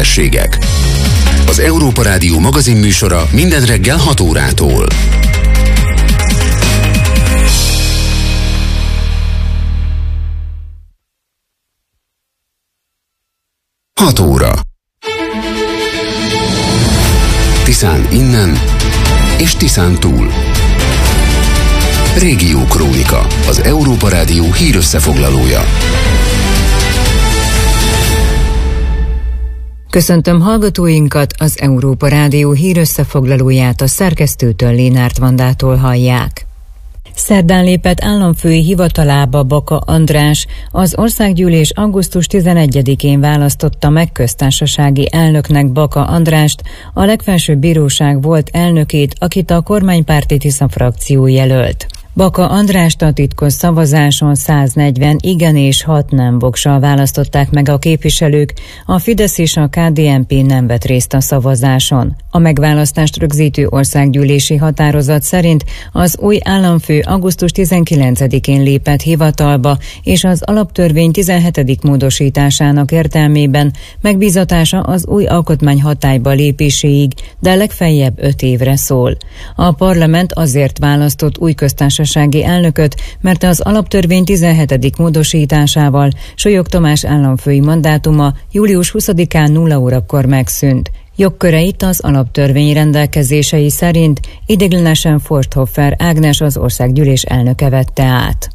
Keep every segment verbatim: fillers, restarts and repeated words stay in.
hírségek. Az Európa Rádió magazinműsora minden reggel hat órától. hat óra. Tiszán innen és Tiszán túl. Régió Krónika, az Európa Rádió hírösszefoglalója. Köszöntöm hallgatóinkat, az Európa Rádió hírösszefoglalóját a szerkesztőtől, Lénárt Vandától hallják. Szerdán lépett államfői hivatalába Baka András. Az országgyűlés augusztus tizenegyedikén választotta meg köztársasági elnöknek Baka Andrást, a legfelsőbb bíróság volt elnökét, akit a kormánypárti Tisza frakció jelölt. Baka Andrást a titkos szavazáson száznegyven igen és hat nem voksal választották meg a képviselők, a Fidesz és a ká dé en pé nem vett részt a szavazáson. A megválasztást rögzítő országgyűlési határozat szerint az új államfő augusztus tizenkilencedikén lépett hivatalba, és az alaptörvény tizenhetedik módosításának értelmében megbízatása az új alkotmány hatályba lépéséig, de legfeljebb öt évre szól. A parlament azért választott új köztársasági elnököt, mert az alaptörvény tizenhetedik módosításával Solyog Tamás államfői mandátuma július huszadikán nulla órakor megszűnt. Jogköreit az alaptörvény rendelkezései szerint ideiglenesen Forsthofer Ágnes, az országgyűlés elnöke vette át.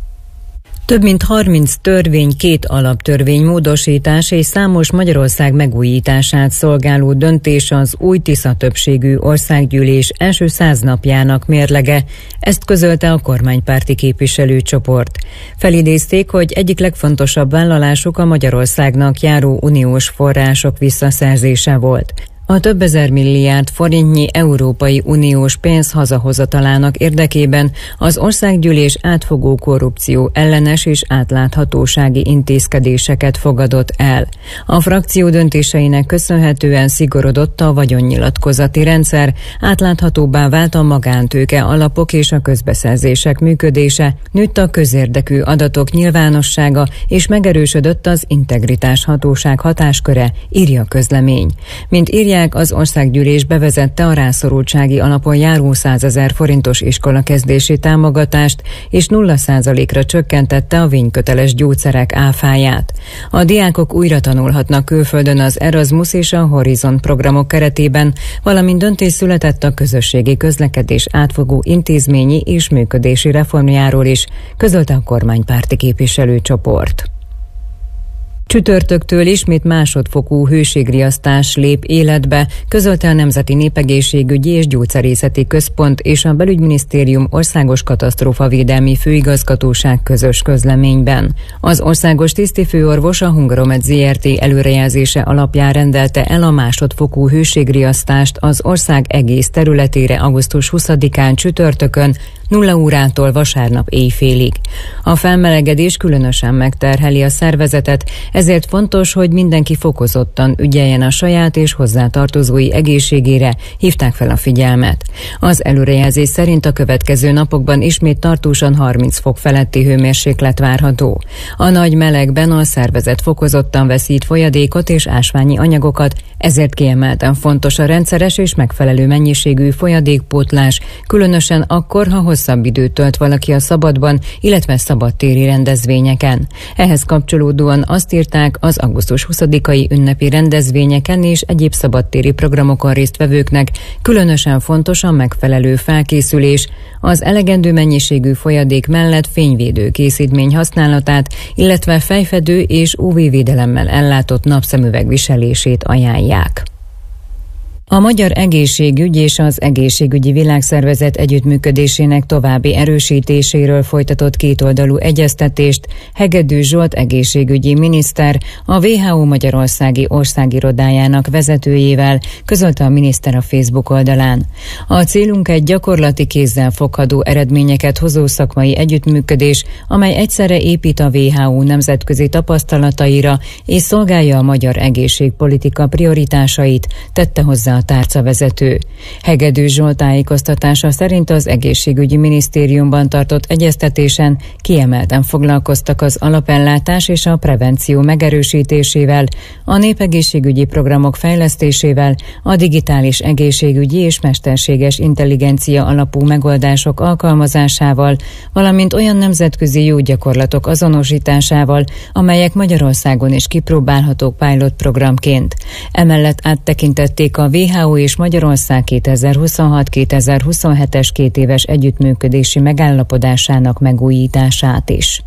Több mint harminc törvény, két alaptörvény módosítás és számos Magyarország megújítását szolgáló döntés az új Tisza többségű országgyűlés első száz napjának mérlege, ezt közölte a kormánypárti képviselőcsoport. Felidézték, hogy egyik legfontosabb vállalásuk a Magyarországnak járó uniós források visszaszerzése volt. A több ezer milliárd forintnyi Európai Uniós pénz hazahozatalának érdekében az országgyűlés átfogó korrupció ellenes és átláthatósági intézkedéseket fogadott el. A frakció döntéseinek köszönhetően szigorodott a vagyonnyilatkozati rendszer, átláthatóbbá vált a magántőke alapok és a közbeszerzések működése, nőtt a közérdekű adatok nyilvánossága és megerősödött az integritás hatóság hatásköre, írja közlemény. Mint írja, az országgyűlés bevezette a rászorultsági alapon járó százezer forintos iskolakezdési támogatást, és nulla százalékra csökkentette a vényköteles gyógyszerek áfáját. A diákok újra tanulhatnak külföldön az Erasmus és a Horizon programok keretében, valamint döntés született a közösségi közlekedés átfogó intézményi és működési reformjáról is, közölte a kormánypárti képviselőcsoport. Csütörtöktől ismét másodfokú hőségriasztás lép életbe, közölte a Nemzeti Népegészségügyi és Gyógyszerészeti Központ és a Belügyminisztérium Országos Katasztrófavédelmi Főigazgatóság közös közleményben. Az országos tisztifőorvos a Hungaromed zé er té előrejelzése alapján rendelte el a másodfokú hőségriasztást az ország egész területére augusztus huszadikán csütörtökön, nulla órától vasárnap éjfélig. A felmelegedés különösen megterheli a szervezetet, ezért fontos, hogy mindenki fokozottan ügyeljen a saját és hozzátartozói egészségére, hívták fel a figyelmet. Az előrejelzés szerint a következő napokban ismét tartósan harminc fok feletti hőmérséklet várható. A nagy melegben a szervezet fokozottan veszít folyadékot és ásványi anyagokat, ezért kiemelten fontos a rendszeres és megfelelő mennyiségű folyadékpótlás, különösen akkor, ha hosszabb időt tölt valaki a szabadban, illetve szabadtéri rendezvényeken. Ehhez kapcsolódóan azt írták, az augusztus huszadikai ünnepi rendezvényeken és egyéb szabadtéri programokon résztvevőknek különösen fontos a megfelelő felkészülés, az elegendő mennyiségű folyadék mellett fényvédő készítmény használatát, illetve fejfedő és ú vé-védelemmel ellátott napszemüveg viselését ajánlják. A Magyar Egészségügy és az Egészségügyi Világszervezet együttműködésének további erősítéséről folytatott kétoldalú egyeztetést Hegedű Zsolt egészségügyi miniszter a dupla vé há ó Magyarországi országirodájának vezetőjével, közölte a miniszter a Facebook oldalán. A célunk egy gyakorlati kézzel fogható eredményeket hozó szakmai együttműködés, amely egyszerre épít a dupla vé há ó nemzetközi tapasztalataira és szolgálja a magyar egészségpolitika prioritásait, tette hozzá a tárcavezető. Hegedűs Zsolt tájékoztatása szerint az egészségügyi minisztériumban tartott egyeztetésen kiemelten foglalkoztak az alapellátás és a prevenció megerősítésével, a népegészségügyi programok fejlesztésével, a digitális egészségügyi és mesterséges intelligencia alapú megoldások alkalmazásával, valamint olyan nemzetközi jó gyakorlatok azonosításával, amelyek Magyarországon is kipróbálhatók pilot programként. Emellett áttekintették a vé há o és Magyarország kétezer-huszonhat kétezer-huszonhetes két éves együttműködési megállapodásának megújítását is.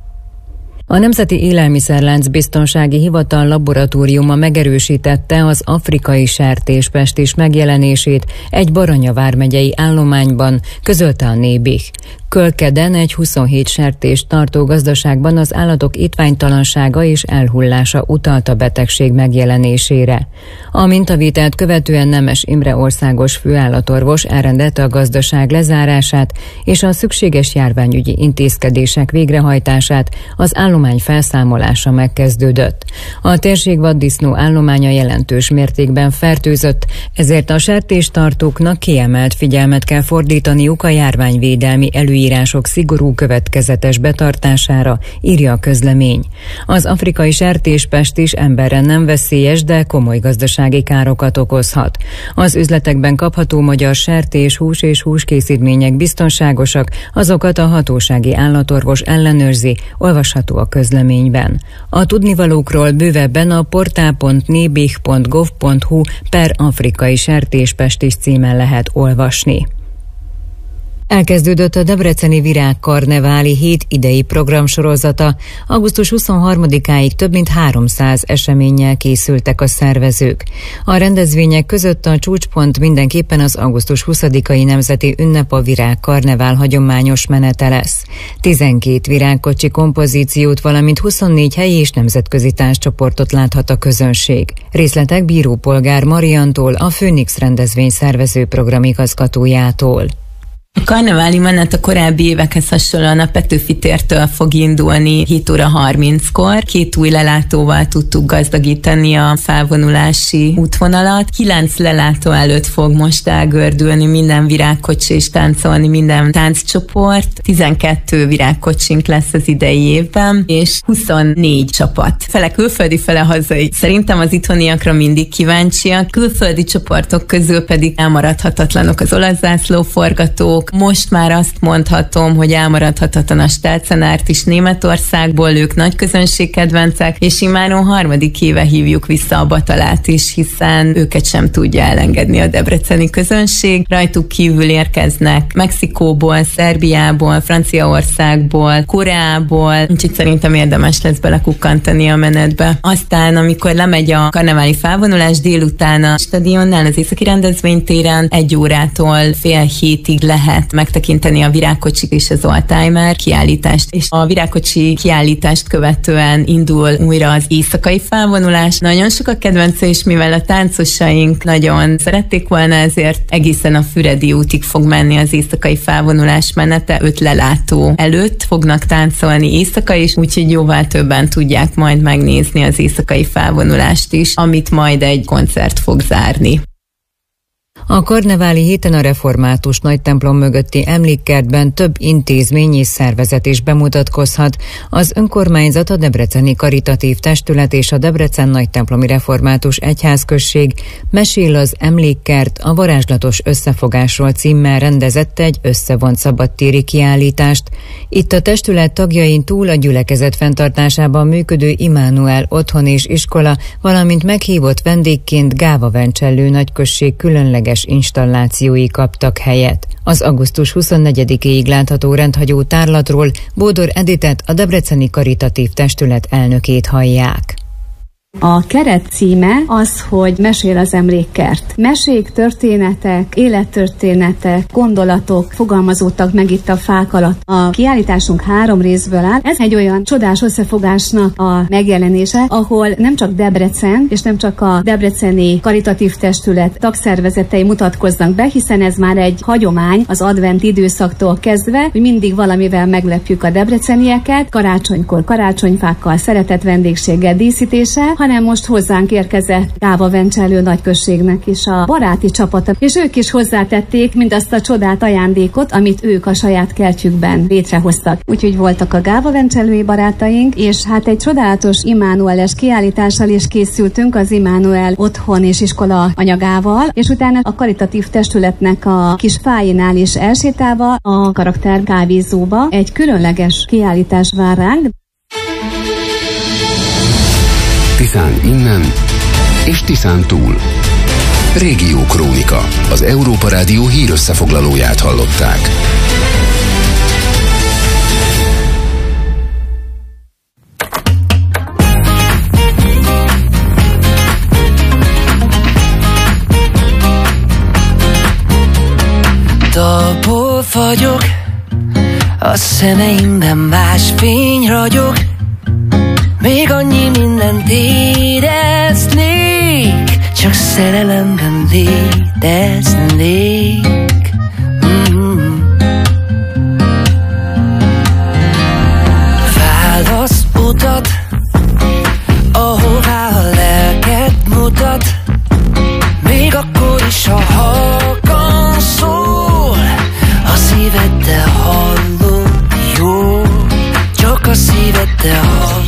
A Nemzeti Élelmiszerlánc Biztonsági Hivatal laboratóriuma megerősítette az afrikai sertéspestis megjelenését egy Baranya vármegyei állományban, közölte a Nébih. Kölkeden egy huszonhét sertést tartó gazdaságban az állatok étványtalansága és elhullása utalt a betegség megjelenésére. A mintavételt követően Nemes Imre országos főállatorvos elrendelte a gazdaság lezárását és a szükséges járványügyi intézkedések végrehajtását, az állomány felszámolása megkezdődött. A térség vaddisznó állománya jelentős mértékben fertőzött, ezért a sertéstartóknak kiemelt figyelmet kell fordítaniuk a járványvédelmi előírások szigorú következetes betartására, írja a közlemény. Az afrikai sertéspestis emberre nem veszélyes, de komoly gazdasági károkat okozhat. Az üzletekben kapható magyar sertés, hús és húskészítmények biztonságosak, azokat a hatósági állatorvos ellenőrzi, olvasható a közleményben. A tudnivalókról bővebben a portál pont nébih pont gov pont hu per afrikai sertéspestis címen lehet olvasni. Elkezdődött a debreceni virágkarneváli hét idei programsorozata. augusztus huszonharmadikáig több mint háromszáz eseménnyel készültek a szervezők. A rendezvények között a csúcspont mindenképpen az augusztus huszadikai nemzeti ünnep a virágkarnevál hagyományos menete lesz. tizenkét virágkocsi kompozíciót, valamint huszonnégy helyi és nemzetközi tánccsoportot láthat a közönség. Részletek Bírópolgár Mariantól, a Főnix rendezvény szervező programigazgatójától. A karneváli menet a korábbi évekhez hasonlóan a Petőfi tértől fog indulni hét óra harminckor. Két új lelátóval tudtuk gazdagítani a felvonulási útvonalat. Kilenc lelátó előtt fog most elgördülni minden virágkocsi és táncolni minden tánccsoport. tizenkettő virágkocsink lesz az idei évben, és huszonnégy csapat. Fele külföldi, fele hazai. Szerintem az itthoniakra mindig kíváncsiak. Külföldi csoportok közül pedig elmaradhatatlanok az olasz zászlóforgatók. Most már azt mondhatom, hogy elmaradhatatlan a Stelzenárt is Németországból, ők nagy közönségkedvencek, és immáron harmadik éve hívjuk vissza a Batalát is, hiszen őket sem tudja elengedni a debreceni közönség. Rajtuk kívül érkeznek Mexikóból, Szerbiából, Franciaországból, Koreából, úgyhogy szerintem érdemes lesz belekukkantani a menetbe. Aztán, amikor lemegy a karneváli felvonulás, délután a stadionnál, az északi rendezvénytéren egy órától fél hétig lehet megtekinteni a virágkocsik és az oldtimer kiállítást, és a virágkocsi kiállítást követően indul újra az éjszakai felvonulás. Nagyon sok a kedvence, és mivel a táncosaink nagyon szerették volna, ezért egészen a Füredi útig fog menni az éjszakai felvonulás menete. Öt lelátó előtt fognak táncolni éjszaka is, úgyhogy jóval többen tudják majd megnézni az éjszakai felvonulást is, amit majd egy koncert fog zárni. A karneváli héten a református nagytemplom mögötti emlékkertben több intézmény és szervezet is bemutatkozhat. Az önkormányzat, a Debreceni Karitatív Testület és a Debrecen Nagytemplomi Református Egyházközség Mesél az emlékkert a varázslatos összefogásról címmel rendezett egy összevont szabadtéri kiállítást. Itt a testület tagjain túl a gyülekezet fenntartásában működő Immanuel otthon és iskola, valamint meghívott vendégként Gáva Vencsellő nagyközség különleges installációi kaptak helyet. Az augusztus huszonnegyedikéig látható rendhagyó tárlatról Bódor Editet, a Debreceni Karitatív Testület elnökét hallják. A keret címe az, hogy Mesél az emlékkert. Mesék, történetek, élettörténetek, gondolatok fogalmazódtak meg itt a fák alatt. A kiállításunk három részből áll. Ez egy olyan csodás összefogásnak a megjelenése, ahol nem csak Debrecen, és nem csak a Debreceni Karitatív Testület tagszervezetei mutatkoznak be, hiszen ez már egy hagyomány az advent időszaktól kezdve, hogy mindig valamivel meglepjük a debrecenieket, karácsonykor karácsonyfákkal, szeretett vendégséggel, díszítéssel, hanem most hozzánk érkezett Gáva-Vencselő nagyközségnek is a baráti csapata, és ők is hozzátették mindazt a csodát, ajándékot, amit ők a saját kertjükben létrehoztak. Úgyhogy voltak a Gáva-Vencselői barátaink, és hát egy csodálatos Immanueles kiállítással is készültünk az Immanuel otthon és iskola anyagával, és utána a karitatív testületnek a kis fájinál is elsétálva a karakter kávézóba egy különleges kiállítás vár ránk. Tiszán innen és Tiszán túl. Régió Krónika. Az Európa Rádió hírösszefoglalóját hallották. Dalból vagyok, a szemeimben más fény ragyog, még annyi mindent éreznék, csak szerelemben léteznék. Mm-hmm. Válasz utat, ahová a lelked mutat, még akkor is a halkan szól, a szíveddel hallod jól, csak a szíveddel hallod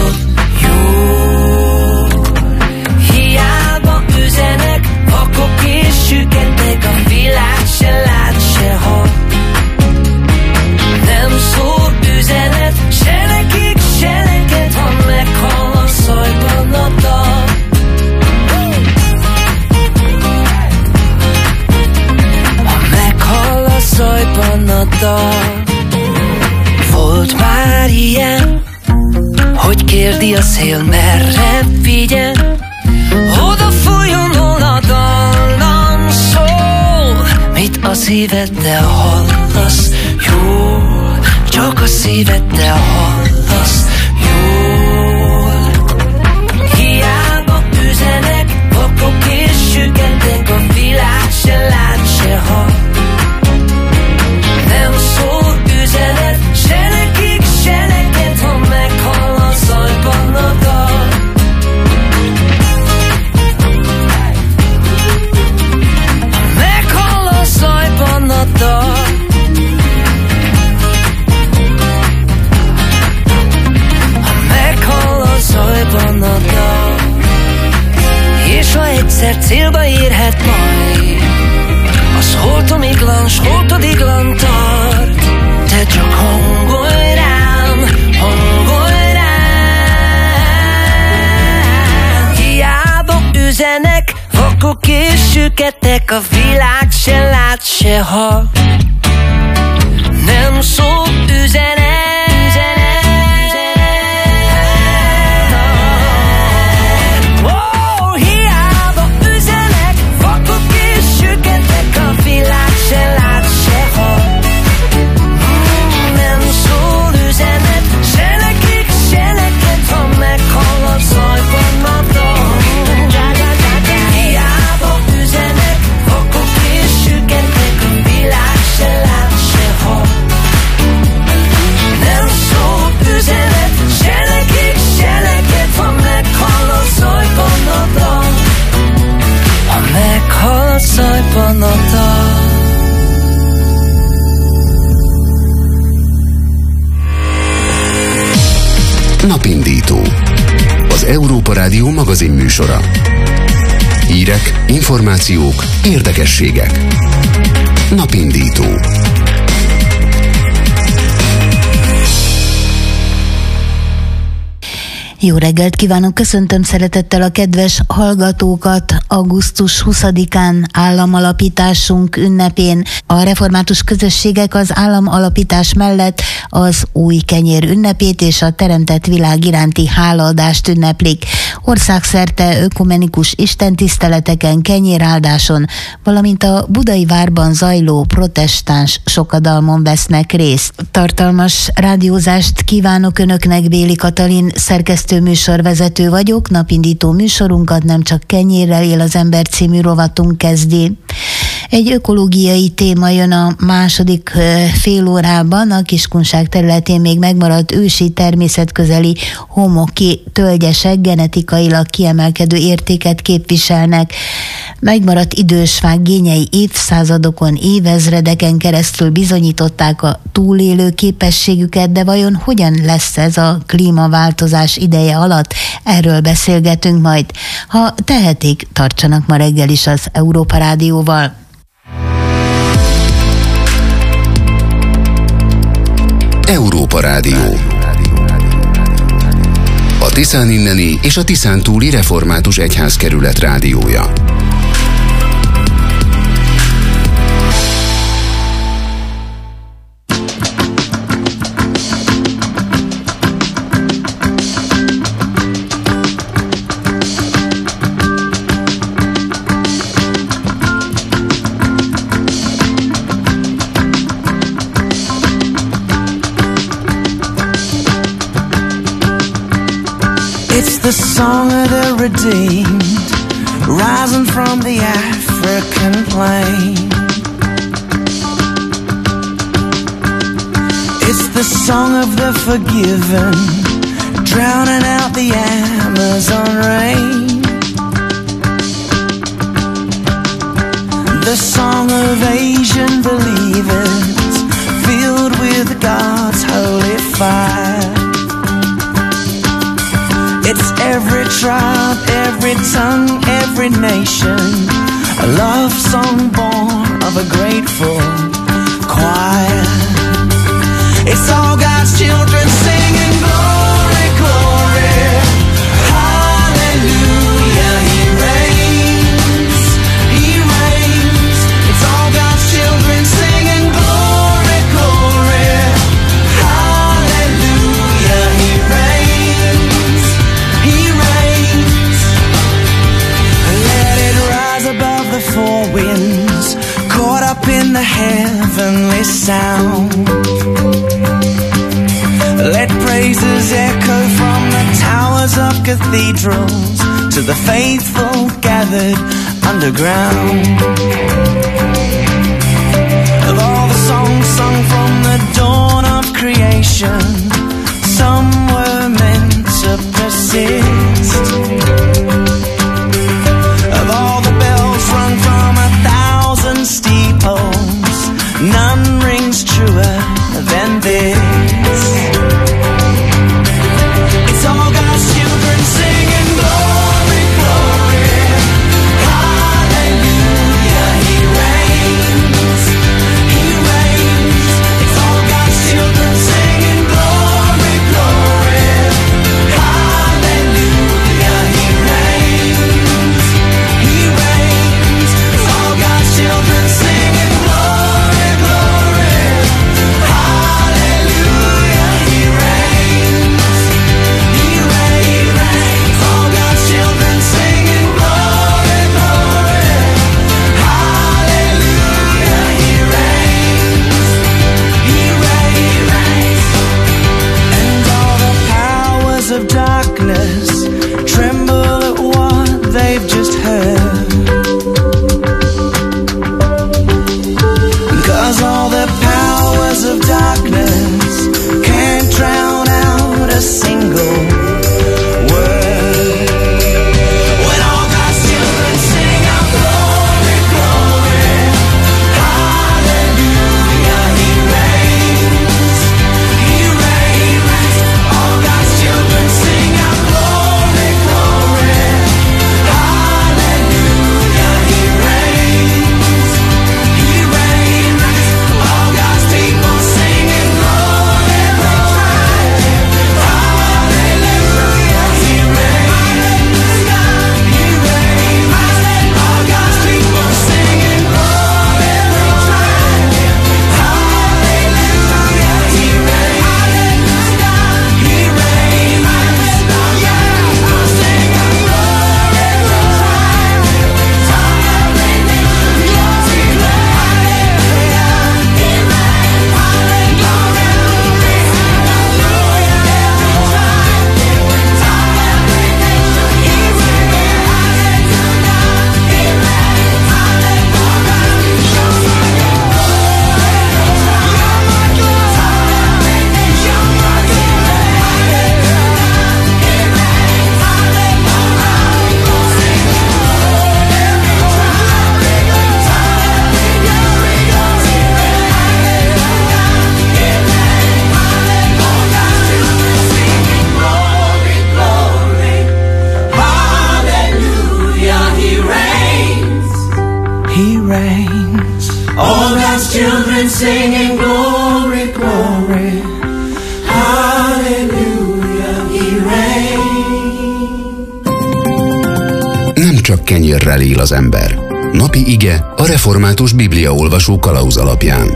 jól. Hiába üzenek, vakok és süketek, a világ se lát, se hall. Nem szól üzenet, se nekik, se neked, ha meghall a szajban a dal. Ha meghall a szajban a dal. Volt már ilyen, hogy kérdi a szél, merre vigyen, oda fújjon, hol a dallam szól. Mit a szíveddel hallasz jól, csak a szíveddel hallasz jól. Hiába üzenek, vakok és süketek, a világ se lát, se hall. Nem szól üzenet, se nekik, se neked, ha meghall a zajban a dal. Meghall a zajban a dal. Meghall a zajban a dal. És ha egyszer célba érhet majd, az holtomiglan, s holtodiglan tart. Te csak hangolj rám, hangolj rám. Hiába üzenek, vakok és süketek, a világ se lát, se hall. Nem szól üzenet, oh, hiába üzenek, vakok és süketek, a világ se lát, se hall. Nem szól üzenet, se nekik, se neked, ha meghall a zajban a dal. Hiába üzenek, vakok és süketek, a világ se lát, se hall. Nem szól üzenet, se nekik, se neked, ha meghall a zajban a dal. Ha meghall a zajban a dal. Napindító. Az Európa Rádió magazin műsora. Hírek, információk, érdekességek. Napindító. Jó reggelt kívánok, köszöntöm szeretettel a kedves hallgatókat. augusztus huszadikán államalapításunk ünnepén a református közösségek az államalapítás mellett az új kenyér ünnepét és a teremtett világ iránti hálaadást ünneplik. Országszerte ökumenikus istentiszteleteken, kenyéráldáson, valamint a Budai várban zajló protestáns sokadalmon vesznek részt. Tartalmas rádiózást kívánok Önöknek, Béli Katalin szerkesztő műsorvezető vagyok. Napindító műsorunkat Nem csak kenyérrel él az ember című rovatunk kezdi. Egy ökológiai téma jön a második fél órában. A Kiskunság területén még megmaradt ősi természetközeli homoki tölgyesek genetikailag kiemelkedő értéket képviselnek. Megmaradt idősfák gényei évszázadokon, évezredeken keresztül bizonyították a túlélő képességüket, de vajon hogyan lesz ez a klímaváltozás ideje alatt? Erről beszélgetünk majd. Ha tehetik, tartsanak ma reggel is az Európa Rádióval. Európa Rádió. A Tiszán inneni és a Tiszán túli református egyházkerület rádiója. It's the song of the redeemed, rising from the African plain. It's the song of the forgiven, drowning out the Amazon rain. The song of Asian believers, filled with God's holy fire. It's every tribe, every tongue, every nation, a love song born of a grateful choir. It's all God's children singing glory, glory, hallelujah, He reigns, He reigns. It's all God's children singing glory, glory, hallelujah, He reigns, He reigns. Let it rise above the four winds, caught up in the heavenly sound. Let praises echo from the towers of cathedrals to the faithful gathered underground. Of all the songs sung from the dawn of creation, some were meant to persist. Of all the bells rung from a thousand steeples, none rings truer than this. It's all God's children singing glory, glory, hallelujah, He reigns, He reigns. It's all God's children singing glory, glory, hallelujah, He reigns. All God's children singing glory, glory. Hallelujah, He reigns. Nem csak kenyérrel él az ember. Napi ige a református bibliaolvasó kalauz alapján.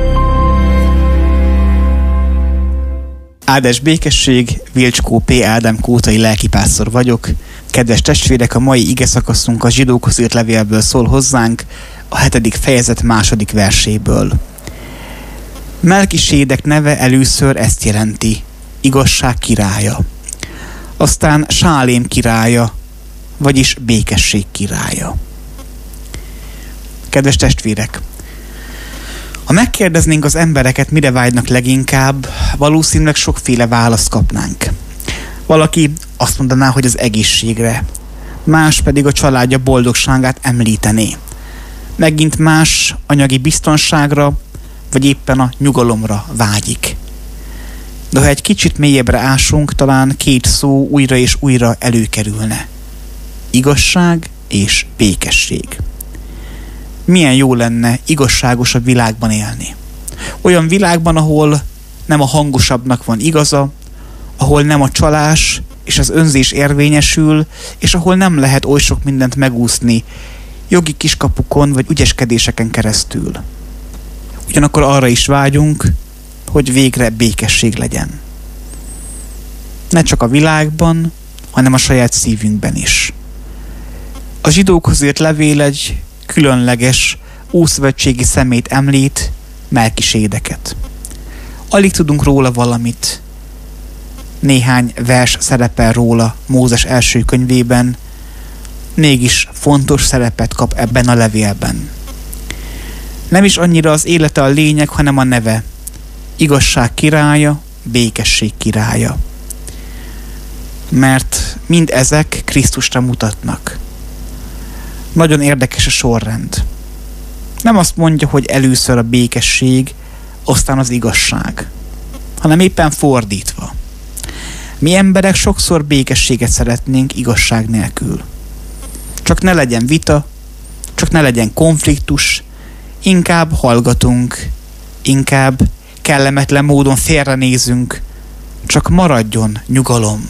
Áldás békesség, Vilcskó P. Ádám kótai lelkipásztor vagyok. Kedves testvérek, a mai ige szakaszunk a Zsidókhoz írt levélből szól hozzánk, a hetedik fejezet második verséből. Melkisédek neve először ezt jelenti, igazság királya. Aztán Sálém királya, vagyis békesség királya. Kedves testvérek, ha megkérdeznénk az embereket, mire vágynak leginkább, valószínűleg sokféle választ kapnánk. Valaki azt mondaná, hogy az egészségre, más pedig a családja boldogságát említené. Megint más anyagi biztonságra, vagy éppen a nyugalomra vágyik. De ha egy kicsit mélyebbre ásunk, talán két szó újra és újra előkerülne. Igazság és békesség. Milyen jó lenne igazságosabb világban élni. Olyan világban, ahol nem a hangosabbnak van igaza, ahol nem a csalás és az önzés érvényesül, és ahol nem lehet oly sok mindent megúszni jogi kiskapukon vagy ügyeskedéseken keresztül. Ugyanakkor arra is vágyunk, hogy végre békesség legyen. Ne csak a világban, hanem a saját szívünkben is. A zsidókhoz írt levél egy különleges, ószövetségi szemét említ, Melkisédeket. Alig tudunk róla valamit. Néhány vers szerepel róla Mózes első könyvében, mégis fontos szerepet kap ebben a levélben. Nem is annyira az élete a lényeg, hanem a neve. Igazság királya, békesség királya. Mert mind ezek Krisztusra mutatnak. Nagyon érdekes a sorrend. Nem azt mondja, hogy először a békesség, aztán az igazság, hanem éppen fordítva. Mi emberek sokszor békességet szeretnénk igazság nélkül. Csak ne legyen vita, csak ne legyen konfliktus, inkább hallgatunk, inkább kellemetlen módon félrenézünk, csak maradjon nyugalom.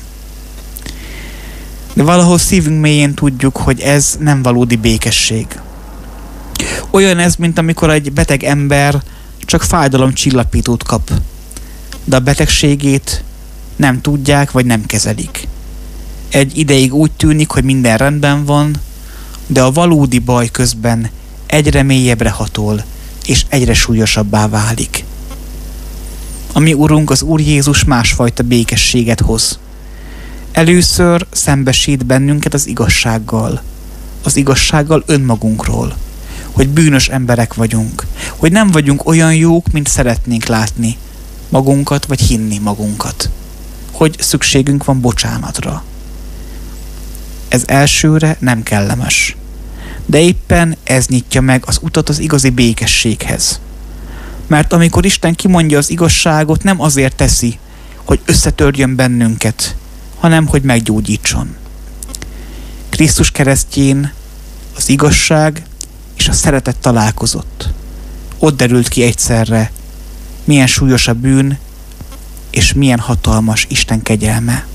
De valahol szívünk mélyén tudjuk, hogy ez nem valódi békesség. Olyan ez, mint amikor egy beteg ember csak fájdalomcsillapítót kap, de a betegségét nem tudják, vagy nem kezelik. Egy ideig úgy tűnik, hogy minden rendben van, de a valódi baj közben egyre mélyebbre hatol, és egyre súlyosabbá válik. A mi Urunk, az Úr Jézus másfajta békességet hoz. Először szembesít bennünket az igazsággal, az igazsággal önmagunkról, hogy bűnös emberek vagyunk, hogy nem vagyunk olyan jók, mint szeretnénk látni magunkat, vagy hinni magunkat, hogy szükségünk van bocsánatra. Ez elsőre nem kellemes, de éppen ez nyitja meg az utat az igazi békességhez. Mert amikor Isten kimondja az igazságot, nem azért teszi, hogy összetörjön bennünket, hanem hogy meggyógyítson. Krisztus keresztjén az igazság és a szeretet találkozott. Ott derült ki egyszerre, milyen súlyos a bűn, és milyen hatalmas Isten kegyelme.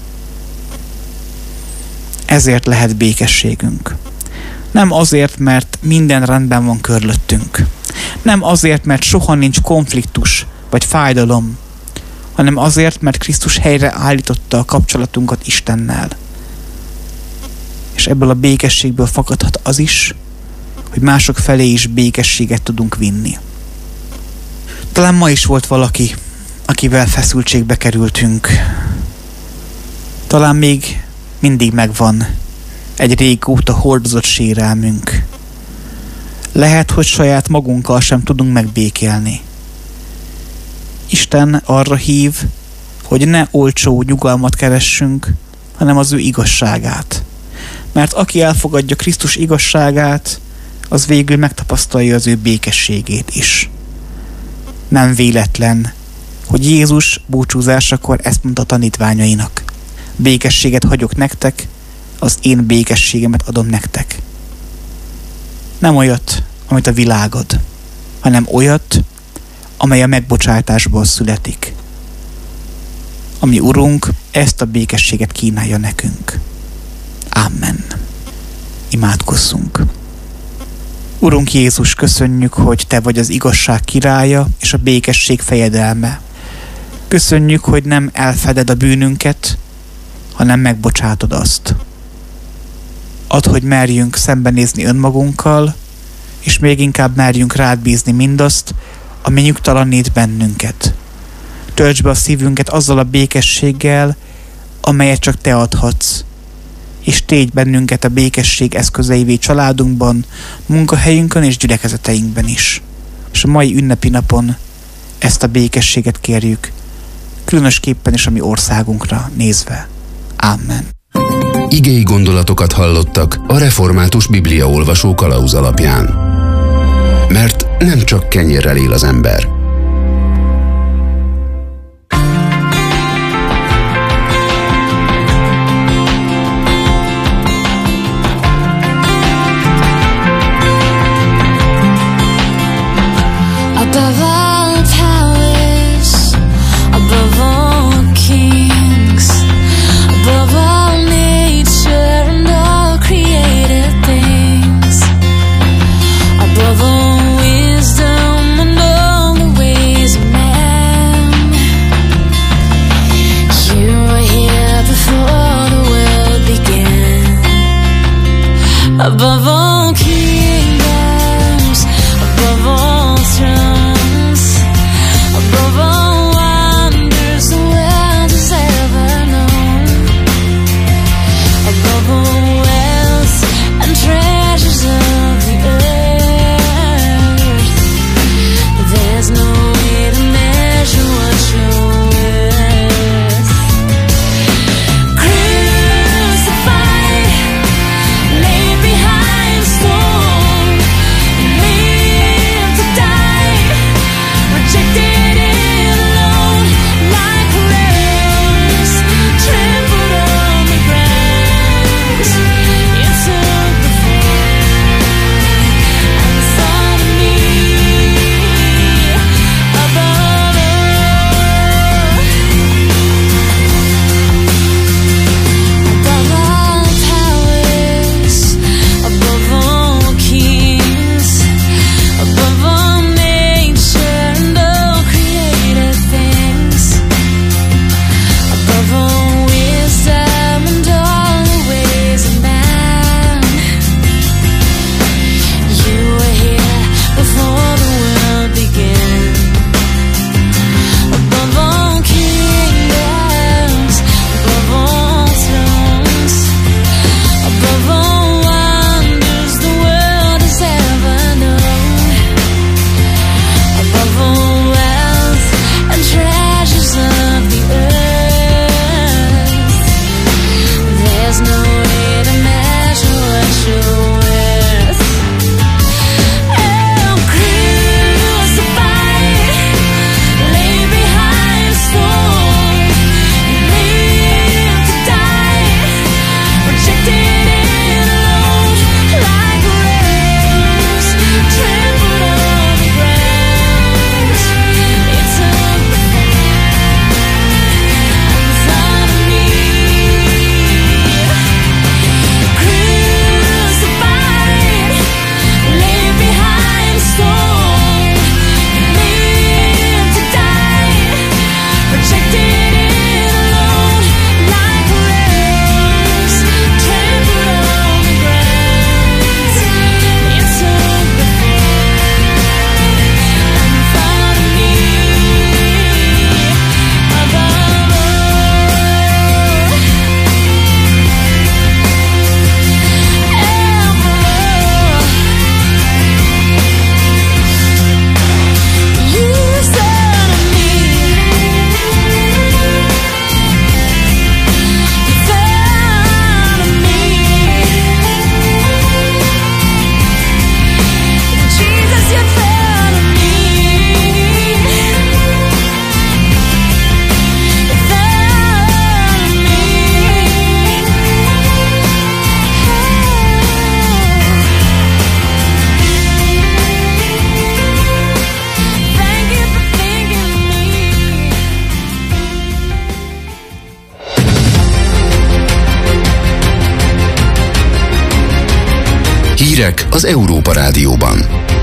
Ezért lehet békességünk. Nem azért, mert minden rendben van körülöttünk. Nem azért, mert soha nincs konfliktus vagy fájdalom, hanem azért, mert Krisztus helyre állította a kapcsolatunkat Istennel. És ebből a békességből fakadhat az is, hogy mások felé is békességet tudunk vinni. Talán ma is volt valaki, akivel feszültségbe kerültünk. Talán még mindig megvan egy régóta hordozott sérelmünk. Lehet, hogy saját magunkkal sem tudunk megbékélni. Isten arra hív, hogy ne olcsó nyugalmat keressünk, hanem az ő igazságát. Mert aki elfogadja Krisztus igazságát, az végül megtapasztalja az ő békességét is. Nem véletlen, hogy Jézus búcsúzásakor ezt mondta tanítványainak. Békességet hagyok nektek, az én békességemet adom nektek. Nem olyat, amit a világ ad, hanem olyat, amely a megbocsátásból születik. Ami Urunk ezt a békességet kínálja nekünk. Amen. Imádkozzunk. Urunk Jézus, köszönjük, hogy Te vagy az igazság királya és a békesség fejedelme. Köszönjük, hogy nem elfeded a bűnünket, hanem megbocsátod azt. Add, hogy merjünk szembenézni önmagunkkal, és még inkább merjünk rád bízni mindazt, ami nyugtalanít bennünket. Töltsd be a szívünket azzal a békességgel, amelyet csak Te adhatsz, és tégy bennünket a békesség eszközeivé családunkban, munkahelyünkön és gyülekezeteinkben is. És a mai ünnepi napon ezt a békességet kérjük, különösképpen is a mi országunkra nézve. Amen. Igei gondolatokat hallottak a Református Bibliaolvasó kalauz alapján. Mert nem csak kenyérrel él az ember. Above all kingdoms, above all thrones, above all wonders the world has ever known, above all wealth and treasures of the earth, there's no way to measure what you're worth. Crucified, laid behind stone. Hírek az Európa Rádióban.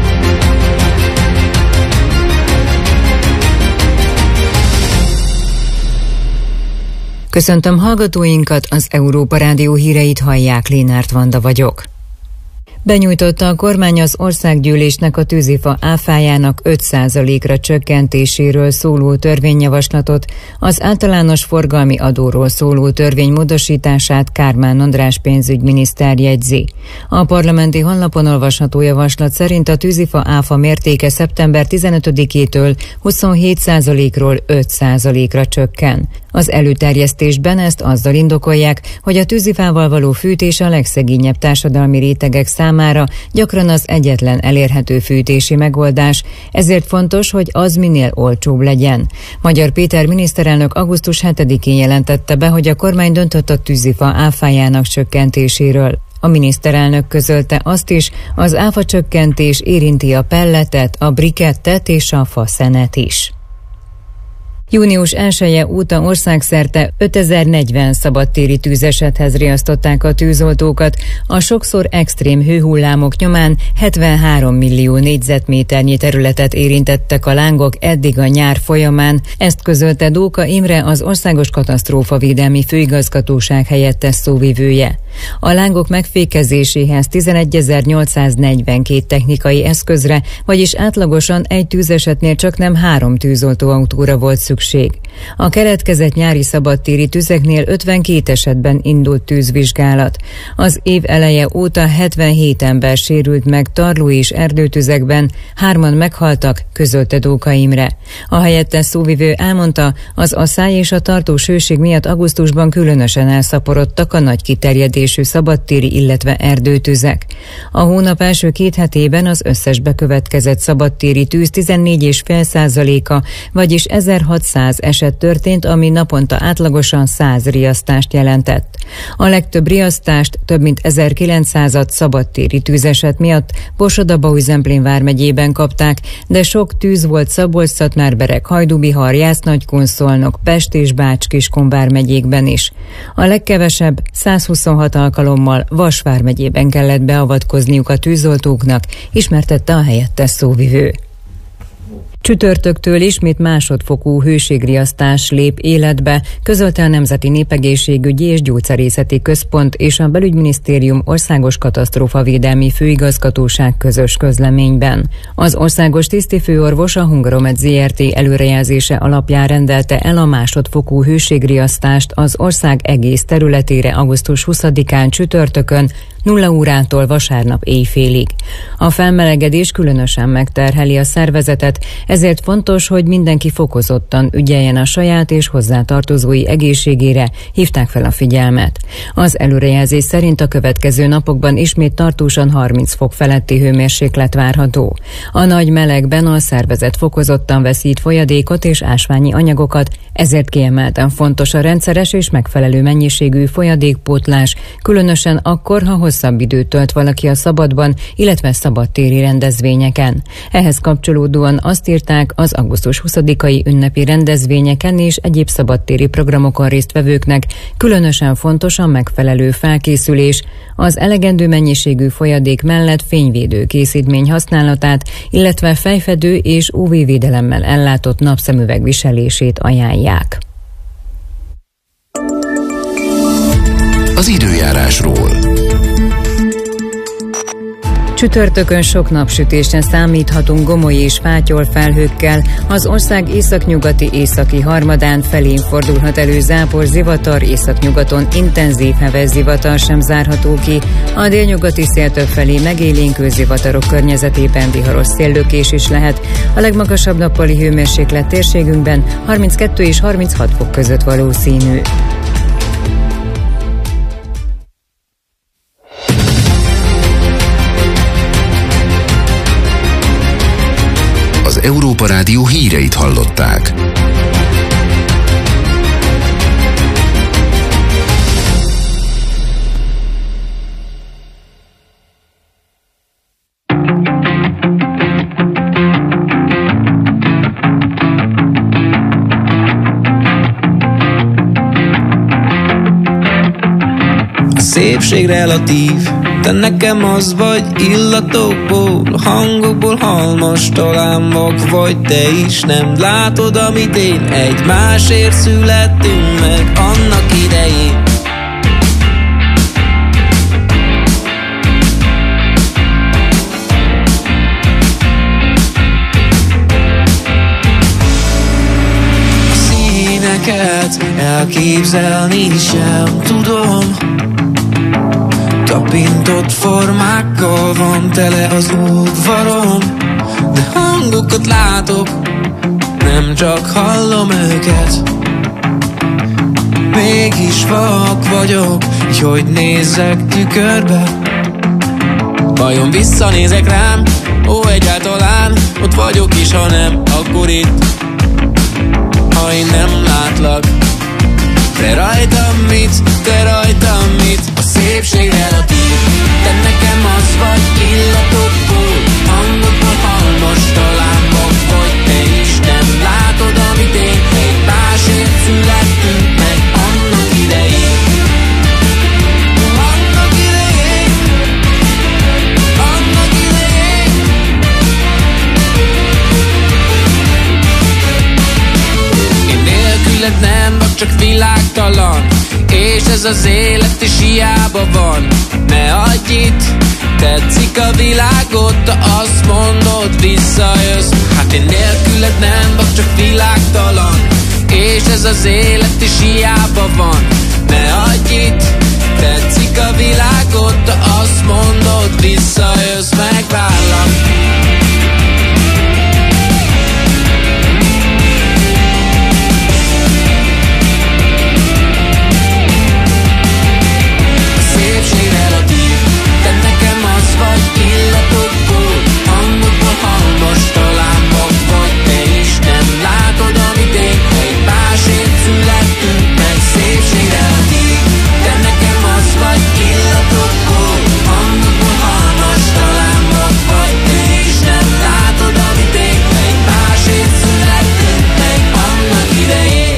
Köszöntöm hallgatóinkat, az Európa Rádió híreit hallják, Lénárt Vanda vagyok. Benyújtotta a kormány az országgyűlésnek a tűzifa áfájának öt százalékra csökkentéséről szóló törvényjavaslatot, az általános forgalmi adóról szóló törvény módosítását Kármán András pénzügyminiszter jegyzi. A parlamenti honlapon olvasható javaslat szerint a tűzifa áfa mértéke szeptember tizenötödikétől huszonhét százalékról öt százalékra csökken. Az előterjesztésben ezt azzal indokolják, hogy a tűzifával való fűtés a legszegényebb társadalmi rétegek számára gyakran az egyetlen elérhető fűtési megoldás, ezért fontos, hogy az minél olcsóbb legyen. Magyar Péter miniszterelnök augusztus hetedikén jelentette be, hogy a kormány döntött a tűzifa áfájának csökkentéséről. A miniszterelnök közölte azt is, az áfa csökkentés érinti a pelletet, a brikettet és a faszenet is. június elseje óta országszerte ötezer-negyven szabadtéri tűzesethez riasztották a tűzoltókat. A sokszor extrém hőhullámok nyomán hetvenhárom millió négyzetméternyi területet érintettek a lángok eddig a nyár folyamán. Ezt közölte Dóka Imre, az Országos Katasztrófavédelmi Főigazgatóság helyettes szóvivője. A lángok megfékezéséhez tizenegyezer-nyolcszáznegyvenkét technikai eszközre, vagyis átlagosan egy tűzesetnél csaknem három tűzoltóautóra volt szükség. A keletkezett nyári szabadtéri tüzeknél ötvenkét esetben indult tűzvizsgálat. Az év eleje óta hetvenhét ember sérült meg tarló és erdőtüzekben, hárman meghaltak, közölte Dóka Imre. A helyettes szóvivő elmondta, az asszály és a tartós hőség miatt augusztusban különösen elszaporodtak a nagy kiterjedésű szabadtéri, illetve erdőtüzek. A hónap első két hetében az összes bekövetkezett szabadtéri tűz tizennégy egész öt százaléka, vagyis ezerhatszáz eset történt, ami naponta átlagosan száz riasztást jelentett. A legtöbb riasztást, több mint ezerkilencszázat szabadtéri tűzeset miatt Borsod-Abaúj-Zemplén vármegyében kapták, de sok tűz volt Szabolcs-Szatmár-Bereg, Hajdú-Bihar, Jász-Nagykun-Szolnok, Pest és Bács-Kiskun vármegyékben is. A legkevesebb százhuszonhat alkalommal Vas vármegyében kellett beavatkozniuk a tűzoltóknak, ismertette a helyettes szóvivő. Csütörtöktől ismét másodfokú hőségriasztás lép életbe, közölte a Nemzeti Népegészségügyi és Gyógyszerészeti Központ és a Belügyminisztérium Országos Katasztrófavédelmi Főigazgatóság közös közleményben. Az országos tisztifőorvos a Hungaromed zé er té előrejelzése alapján rendelte el a másodfokú hőségriasztást az ország egész területére augusztus huszadikán csütörtökön, nulla órától vasárnap éjfélig. A felmelegedés különösen megterheli a szervezetet, ezért fontos, hogy mindenki fokozottan ügyeljen a saját és hozzátartozói egészségére, hívták fel a figyelmet. Az előrejelzés szerint a következő napokban ismét tartósan harminc fok feletti hőmérséklet várható. A nagy melegben a szervezet fokozottan veszít folyadékot és ásványi anyagokat, ezért kiemelten fontos a rendszeres és megfelelő mennyiségű folyadékpótlás, különösen akkor, ha hosszabb időt tölt valaki a szabadban, illetve szabadtéri rendezvényeken. Ehhez kapcsolódóan azt írták, az augusztus huszadikai ünnepi rendezvényeken és egyéb szabadtéri programokon résztvevőknek különösen fontos a megfelelő felkészülés, az elegendő mennyiségű folyadék mellett fényvédő készítmény használatát, illetve fejfedő és ú vé védelemmel ellátott napszemüveg viselését ajánlják. Az időjárásról. Csütörtökön sok napsütésre számíthatunk gomoly és fátyol felhőkkel, az ország északnyugati északi harmadán felén fordulhat elő zápor, zivatar, északnyugaton intenzív heves zivatar sem zárható ki, a délnyugati széltől felé megélénkő zivatarok környezetében viharos széllökés is lehet. A legmagasabb nappali hőmérséklet térségünkben harminckettő és harminchat fok között valószínű. Az Európa Rádió híreit hallották. A szépség relatív, Te nekem az vagy, illatokból, hangokból halmos talán vak vagy. Te is nem látod, amit én, egymásért születtünk meg annak idején. Elképzelni sem tudom. Tapintott formákkal van tele az udvarom, de hangokat látok, nem csak hallom őket. Mégis vak vagyok, így hogy nézzek tükörbe. Vajon visszanézek rám? Ó, egyáltalán ott vagyok is, ha nem, akkor itt. Ha én nem látlak, te rajtam mit, te rajtam mit? A szépség relatív. Te nekem az vagy, illatokból, hangokból halmos talán vak vagy. Te is nem látod, amit én, egymásért születtünk meg annak idején. Annak idején, annak idején. Én nélküled nem vagy, csak világtalan, és ez az élet is hiába van. Ne adj itt, tetszik a világot, de azt mondod, visszajössz. Hát én nélküled nem vagy, csak világtalan, és ez az élet is hiába van. Ne adj itt, tetszik a világot, de azt mondod, visszajössz, megvárlak. Illatokból, hangokból halmos talán vak vagy. Te is nem látod, amit én, egymásért születtünk meg. Szépség relatív. Te nekem az vagy, illatokból, hangokból halmos talán vak vagy. Te is nem látod, amit én, egymásért születtünk meg annak idején.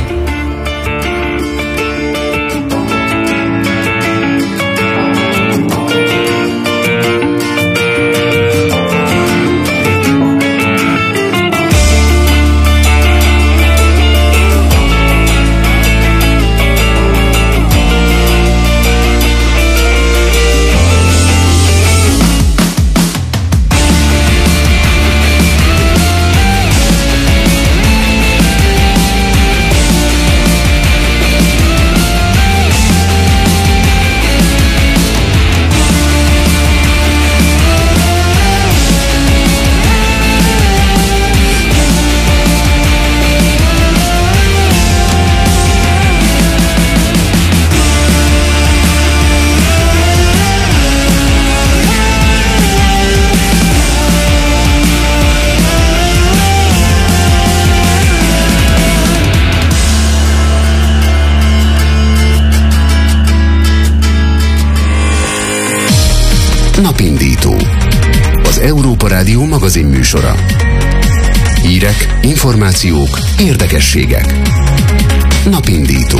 Napindító. Az Európa Rádió magazin műsora. Hírek, információk, érdekességek. Napindító.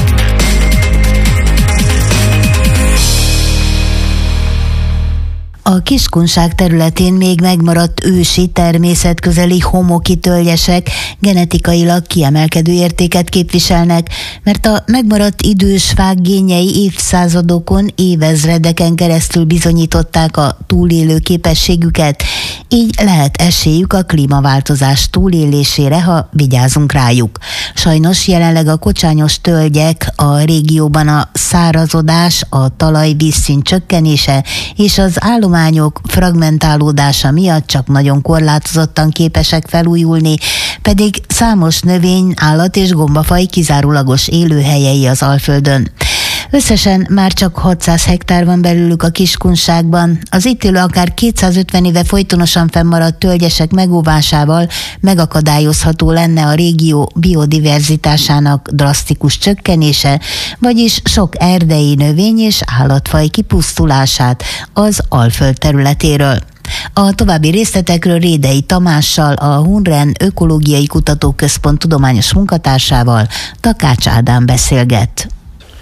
A Kiskunság területén még megmaradt ősi természetközeli homoki tölgyesek genetikailag kiemelkedő értéket képviselnek, mert a megmaradt idős fák génjei évszázadokon, évezredeken keresztül bizonyították a túlélő képességüket, így lehet esélyük a klímaváltozás túlélésére, ha vigyázunk rájuk. Sajnos jelenleg a kocsányos tölgyek a régióban a szárazodás, a talajvízszint csökkenése és az állományok fragmentálódása miatt csak nagyon korlátozottan képesek felújulni, pedig számos növény, állat és gombafaj kizárólagos élőhelyei az Alföldön. Összesen már csak hatszáz hektár van belőlük a Kiskunságban. Az itt élő akár kétszázötven éve folytonosan fennmaradt tölgyesek megóvásával megakadályozható lenne a régió biodiverzitásának drasztikus csökkenése, vagyis sok erdei növény és állatfaj kipusztulását az Alföld területéről. A további részletekről Rédei Tamással, a Hunren Ökológiai Kutatóközpont tudományos munkatársával, Takács Ádám beszélget.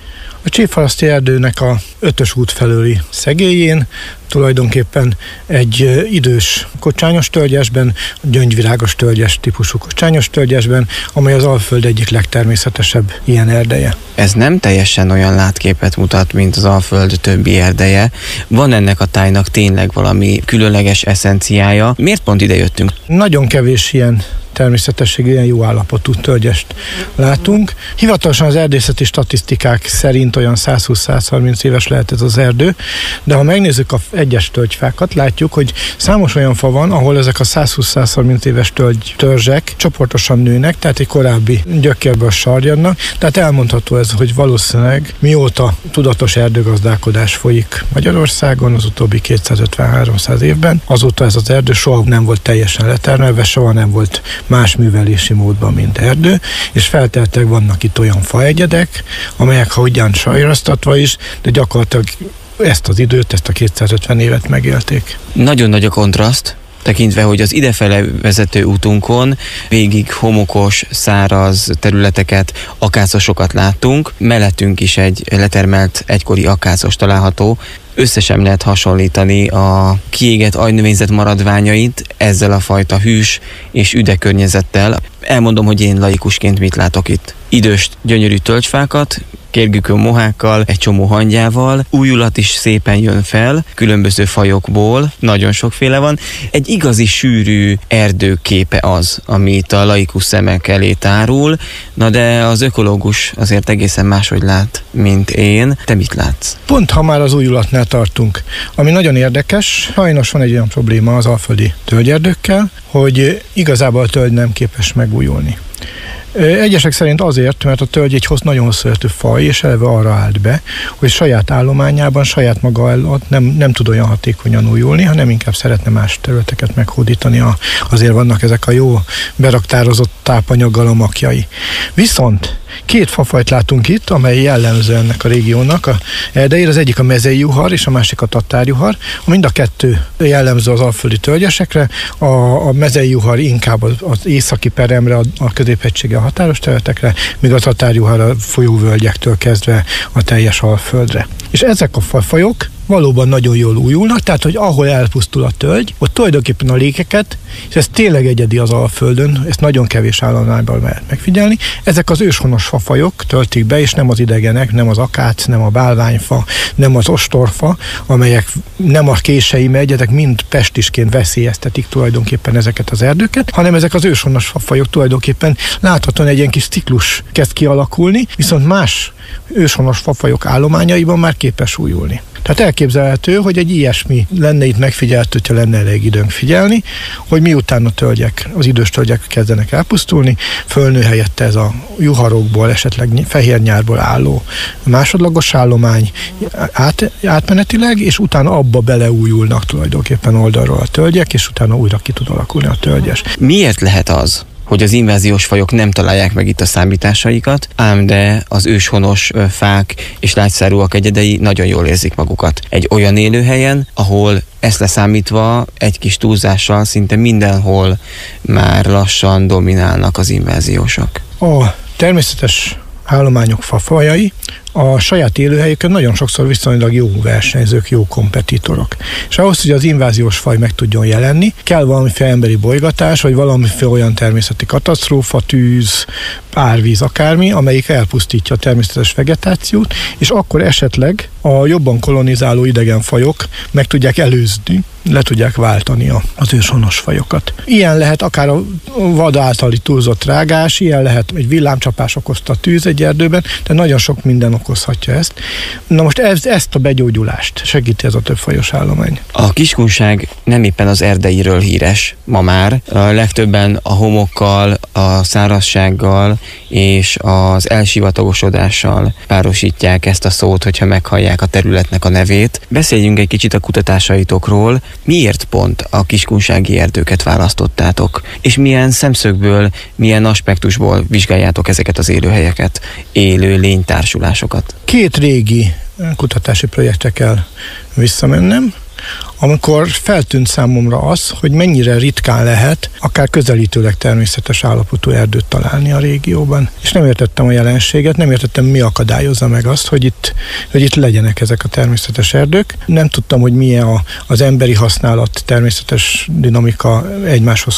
A Csépharaszti erdőnek a ötös út felőli szegélyén, tulajdonképpen egy idős kocsányos tölgyesben, gyöngyvirágos tölgyes típusú kocsányos tölgyesben, amely az Alföld egyik legtermészetesebb ilyen erdeje. Ez nem teljesen olyan látképet mutat, mint az Alföld többi erdeje. Van ennek a tájnak tényleg valami különleges eszenciája? Miért pont ide jöttünk? Nagyon kevés ilyen természetességű, ilyen jó állapotú tölgyest látunk. Hivatalosan az erdészeti statisztikák szerint olyan százhúsz-százharminc éves lehet ez az erdő, de ha megnézzük a egyes tölgyfákat, látjuk, hogy számos olyan fa van, ahol ezek a százhúsz-százharminc éves tölgy, törzsek csoportosan nőnek, tehát egy korábbi gyökérből sarjadnak, tehát elmondható ez, hogy valószínűleg mióta tudatos erdőgazdálkodás folyik Magyarországon az utóbbi kétszázötven-háromszáz évben, azóta ez az erdő soha nem volt teljesen letermelve, soha nem volt más művelési módban, mint erdő, és feltehetőleg vannak itt olyan faegyedek, amelyek, ha ugyan sajrasztatva is, de gyakorlatilag ezt az időt, ezt a kétszázötven évet megélték. Nagyon nagy a kontraszt, tekintve, hogy az idefele vezető útunkon végig homokos, száraz területeket, akácosokat láttunk, mellettünk is egy letermelt egykori akácos található. Össze sem lehet hasonlítani a kiégett aljnövényzet maradványait ezzel a fajta hűs és üde környezettel. Elmondom, hogy én laikusként mit látok itt. Idős, gyönyörű tölgyfákat, kérgükön mohákkal, egy csomó hangyával, újulat is szépen jön fel, különböző fajokból, nagyon sokféle van. Egy igazi sűrű erdőképe az, amit a laikus szemek elé tárul, na de az ökológus azért egészen máshogy lát, mint én. Te mit látsz? Pont ha már az újulatnál tartunk, ami nagyon érdekes, sajnos van egy olyan probléma az alföldi tölgyerdőkkel, hogy igazából a tölgy nem képes megújulni. Egyesek szerint azért, mert a tölgy egy hossz, nagyon hosszú életű faj, és eleve arra állt be, hogy saját állományában, saját maga előtt nem, nem tud olyan hatékonyan újulni, hanem inkább szeretne más területeket meghódítani. A, azért vannak ezek a jó beraktározott tápanyaggal a makjai. Viszont két fafajt látunk itt, amely jellemző ennek a régiónak a erdejére. Az egyik a mezei juhar, és a másik a tatárjuhar. Mind a kettő jellemző az alföldi tölgyesekre. A, a mezei juhar inkább az, az északi peremre, a, a középhegysége, a határos területekre, míg a tatárjuhar a folyóvölgyektől kezdve a teljes alföldre. És ezek a fajok valóban nagyon jól újulnak, tehát hogy ahol elpusztul a tölgy, ott tulajdonképpen a lékeket, és ez tényleg egyedi az Alföldön, ezt nagyon kevés állományban lehet megfigyelni, ezek az őshonos fafajok töltik be, és nem az idegenek, nem az akác, nem a bálványfa, nem az ostorfa, amelyek nem a kései megyedek, mind pestisként veszélyeztetik tulajdonképpen ezeket az erdőket, hanem ezek az őshonos fafajok tulajdonképpen láthatóan egy ilyen kis ciklus kezd kialakulni, viszont más őshonos fafajok állományaiban már képes újulni. Tehát elképzelhető, hogy egy ilyesmi lenne itt megfigyelt, hogyha lenne elég időnk figyelni, hogy miután a tölgyek, az idős tölgyek kezdenek elpusztulni, fölnő helyette ez a juharokból, esetleg fehérnyárból álló másodlagos állomány át, átmenetileg, és utána abba beleújulnak tulajdonképpen oldalról a tölgyek, és utána újra ki tud alakulni a tölgyes. Miért lehet az, hogy az inváziós fajok nem találják meg itt a számításaikat, ám de az őshonos fák és lágyszárúak egyedei nagyon jól érzik magukat. Egy olyan élőhelyen, ahol ezt leszámítva egy kis túlzással szinte mindenhol már lassan dominálnak az inváziósok. A természetes állományok fafajai a saját élőhelyükön nagyon sokszor viszonylag jó versenyzők, jó kompetitorok. És ahhoz, hogy az inváziós faj meg tudjon jelenni, kell valamiféle emberi bolygatás, vagy valamiféle olyan természeti katasztrófa, tűz, árvíz, akármi, amelyik elpusztítja a természetes vegetációt, és akkor esetleg a jobban kolonizáló idegen fajok meg tudják előzni, le tudják váltani az őshonos fajokat. Ilyen lehet akár a vad általi túlzott rágás, ilyen lehet egy villámcsapás okozta tűz egy erdőben, de nagyon sok minden okozhatja ezt. Na most ez, ezt a begyógyulást segíti ez a többfajos állomány. A Kiskunság nem éppen az erdeiről híres ma már. A legtöbben a homokkal, a szárazsággal és az elsivatagosodással párosítják ezt a szót, hogyha meghallják a területnek a nevét. Beszéljünk egy kicsit a kutatásaitokról. Miért pont a kiskunsági erdőket választottátok? És milyen szemszögből, milyen aspektusból vizsgáljátok ezeket az élőhelyeket, élő lénytársulásokat? Két régi kutatási projektre kell visszamennem. amikor feltűnt számomra az, hogy mennyire ritkán lehet akár közelítőleg természetes állapotú erdőt találni a régióban. És nem értettem a jelenséget, nem értettem, mi akadályozza meg azt, hogy itt, hogy itt legyenek ezek a természetes erdők. Nem tudtam, hogy milyen a, az emberi használat, természetes dinamika egymáshoz